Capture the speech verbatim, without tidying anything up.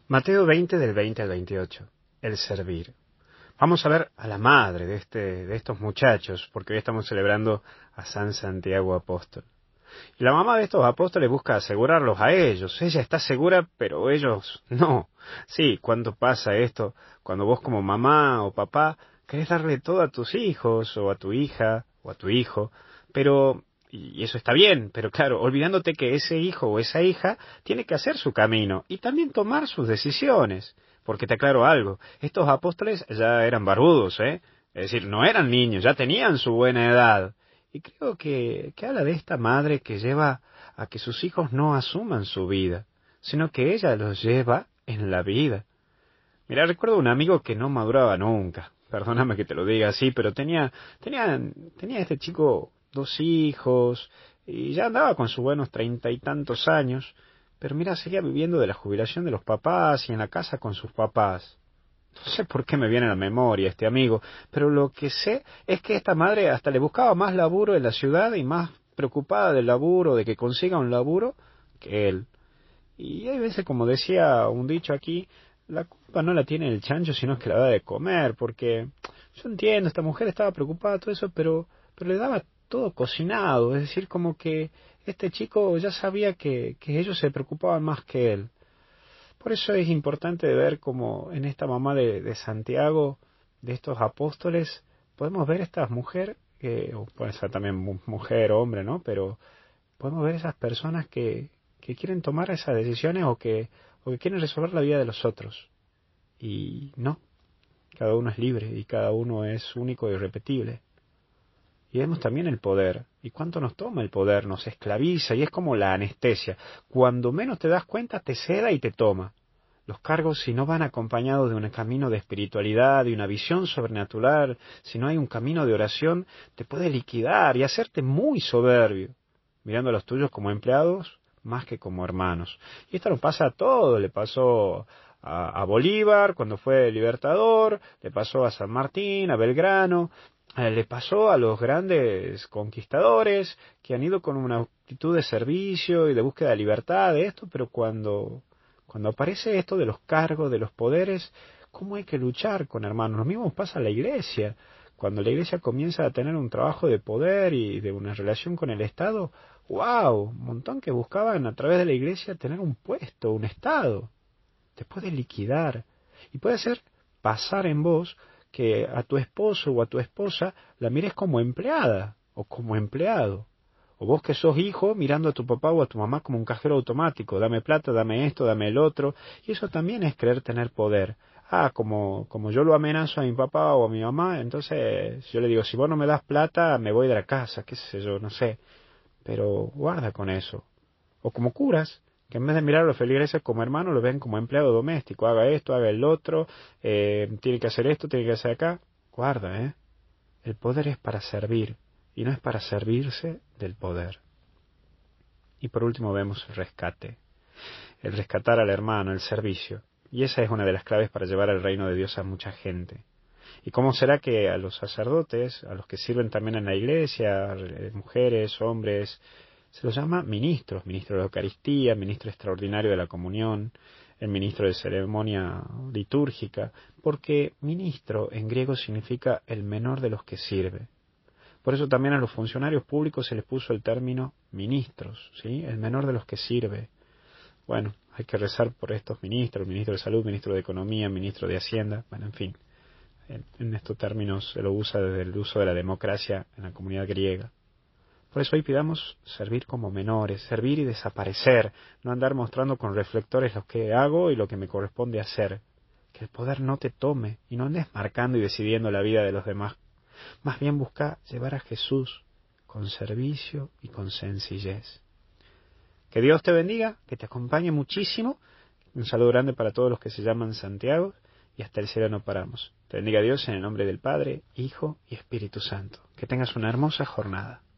Mateo veinte del veinte al veintiocho. El servir. Vamos a ver a la madre de, este, de estos muchachos, porque hoy estamos celebrando a San Santiago Apóstol. Y la mamá de estos apóstoles busca asegurarlos a ellos. Ella está segura, pero ellos no. Sí, ¿cuándo pasa esto? Cuando vos como mamá o papá querés darle todo a tus hijos, o a tu hija, o a tu hijo, pero... y eso está bien, pero claro, olvidándote que ese hijo o esa hija tiene que hacer su camino y también tomar sus decisiones. Porque te aclaro algo, estos apóstoles ya eran barbudos, ¿eh? Es decir, no eran niños, ya tenían su buena edad. Y creo que, que habla de esta madre que lleva a que sus hijos no asuman su vida, sino que ella los lleva en la vida. Mira, recuerdo un amigo que no maduraba nunca. Perdóname que te lo diga así, pero tenía, tenía, tenía este chico dos hijos, y ya andaba con sus buenos treinta y tantos años, pero mira, seguía viviendo de la jubilación de los papás y en la casa con sus papás. No sé por qué me viene a la memoria este amigo, pero lo que sé es que esta madre hasta le buscaba más laburo en la ciudad y más preocupada del laburo, de que consiga un laburo, que él. Y hay veces, como decía un dicho aquí, la culpa no la tiene el chancho, sino que la da de comer, porque yo entiendo, esta mujer estaba preocupada, todo eso, pero, pero le daba todo cocinado, es decir, como que este chico ya sabía que, que ellos se preocupaban más que él. Por eso es importante ver cómo en esta mamá de, de Santiago, de estos apóstoles, podemos ver esta mujer, que, o puede ser también mujer, hombre, ¿no? Pero podemos ver esas personas que, que quieren tomar esas decisiones o que, o que quieren resolver la vida de los otros. Y no, cada uno es libre y cada uno es único e irrepetible. Y vemos también el poder. ¿Y cuánto nos toma el poder? Nos esclaviza y es como la anestesia. Cuando menos te das cuenta, te seda y te toma. Los cargos, si no van acompañados de un camino de espiritualidad, de una visión sobrenatural, si no hay un camino de oración, te puede liquidar y hacerte muy soberbio, mirando a los tuyos como empleados más que como hermanos. Y esto nos pasa a todos. Le pasó a, a Bolívar cuando fue libertador, le pasó a San Martín, a Belgrano, eh, le pasó a los grandes conquistadores que han ido con una actitud de servicio y de búsqueda de libertad, de esto, pero cuando, cuando aparece esto de los cargos, de los poderes, ¿cómo hay que luchar con hermanos? Lo mismo pasa a la iglesia. Cuando la iglesia comienza a tener un trabajo de poder y de una relación con el Estado, ¡wow! Un montón que buscaban a través de la iglesia tener un puesto, un Estado. Te puede liquidar. Y puede hacer pasar en vos que a tu esposo o a tu esposa la mires como empleada o como empleado. O vos que sos hijo mirando a tu papá o a tu mamá como un cajero automático. Dame plata, dame esto, dame el otro. Y eso también es creer tener poder. Ah, como, como yo lo amenazo a mi papá o a mi mamá, entonces yo le digo, si vos no me das plata, me voy de la casa, qué sé yo, no sé. Pero guarda con eso. O como curas, que en vez de mirar a los feligreses como hermanos, lo ven como empleado doméstico. Haga esto, haga el otro, eh, tiene que hacer esto, tiene que hacer acá. Guarda, ¿eh? El poder es para servir, y no es para servirse del poder. Y por último vemos el rescate. El rescatar al hermano, el servicio. Y esa es una de las claves para llevar el reino de Dios a mucha gente. ¿Y cómo será que a los sacerdotes, a los que sirven también en la iglesia, mujeres, hombres, se los llama ministros? Ministro de la Eucaristía, ministro extraordinario de la comunión, el ministro de ceremonia litúrgica, porque ministro en griego significa el menor de los que sirve. Por eso también a los funcionarios públicos se les puso el término ministros, ¿sí? El menor de los que sirve. Bueno, hay que rezar por estos ministros, ministro de Salud, ministro de Economía, ministro de Hacienda, bueno, en fin. En, en estos términos se lo usa desde el uso de la democracia en la comunidad griega. Por eso hoy pidamos servir como menores, servir y desaparecer, no andar mostrando con reflectores lo que hago y lo que me corresponde hacer. Que el poder no te tome y no andes marcando y decidiendo la vida de los demás. Más bien busca llevar a Jesús con servicio y con sencillez. Que Dios te bendiga, que te acompañe muchísimo. Un saludo grande para todos los que se llaman Santiago y hasta el cielo no paramos. Te bendiga Dios en el nombre del Padre, Hijo y Espíritu Santo. Que tengas una hermosa jornada.